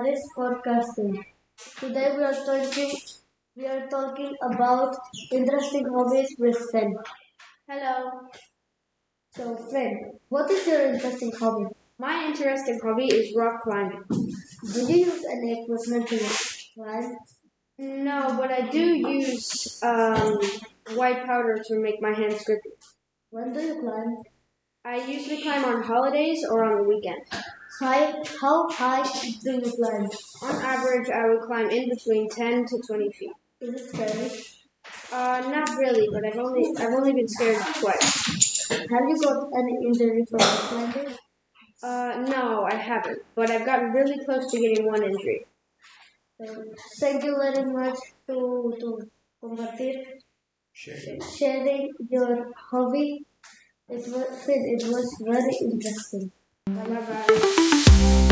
this podcasting. Today we are talking about interesting hobbies with friend. Hello. So friend, what is your interesting hobby? My interesting hobby is rock climbing. Do you use any equipment to climb? No, but I do use white powder to make my hands grippy. When do you climb? I usually climb on holidays or on the weekend. How high do you climb? On average, I would climb in between 10 to 20 feet. Is it scary? Not really, but I've only been scared twice. Have you got any injury from rock climbing? No, I haven't, but I've gotten really close to getting one injury. Thank you very much to compartir, sharing your hobby. It was very interesting. Bye bye.